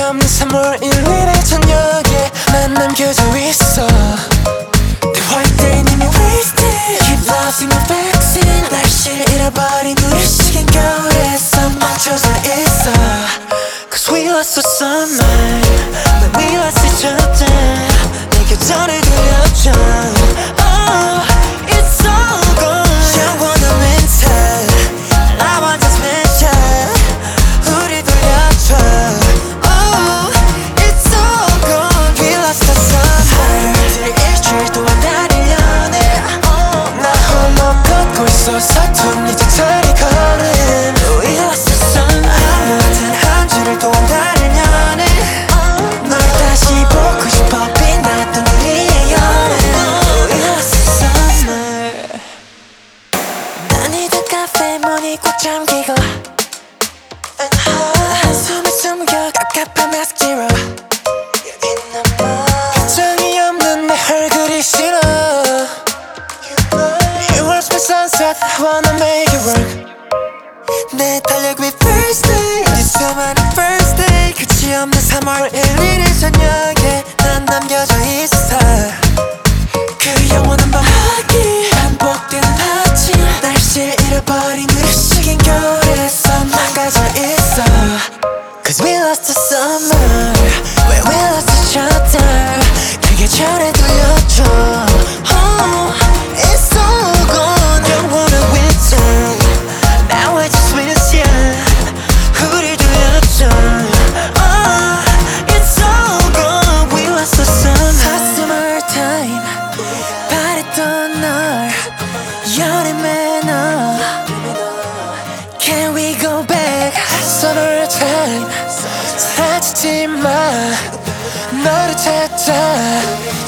없는 3월 1일의 저녁에 난 남겨져 있어. 내 화이트에 이미 wasted. Keep losing my vaccine. 날씨를 잃어버린 우리 시간 겨울에서 멈춰져 있어. Cause we lost the summer when we lost each other. 내 계절을 돌려줘. Oh, it's all gone. 영원한 winter. I want this measure. 우리 돌려줘. Oh, it's all gone. We lost the summer. 일주일 동안 나를 연애. 나 홀로 걷고 있어. 서툰 이제 자리 걸음. We lost the summer. 아무튼 한 주를 동안 나를 연애. 널 다시 보고 싶어. 빛났던 우리의 여름. We lost the summer. 난 이제 카페 문이 꽉 잠기고 한숨을 숨겨 갑갑한 mask zero. 표정이 없는 내 얼굴이 싫어. You watch my sunset, I wanna make it work. 내 달력이 first day, 네 수많은 first day. 끝이 없는 3월 1일의 저녁에 난 남겨져 있어. 그 영원한 밤하기 반복되는 아침. 날씨를 잃어버린 우리 시간 겨울에서 망가져 있어. Cause we lost the summer when we lost each other. 그 계절에 돌려줘. Oh, it's all gone. 영원한 winter. Now I just miss you. 우리 돌려줘. Oh, it's all gone. We lost the summer. Hot summer time. 바랬던 널 여름에 너. Can we go back? Summer time. 사라지지 마. 너를 찾아.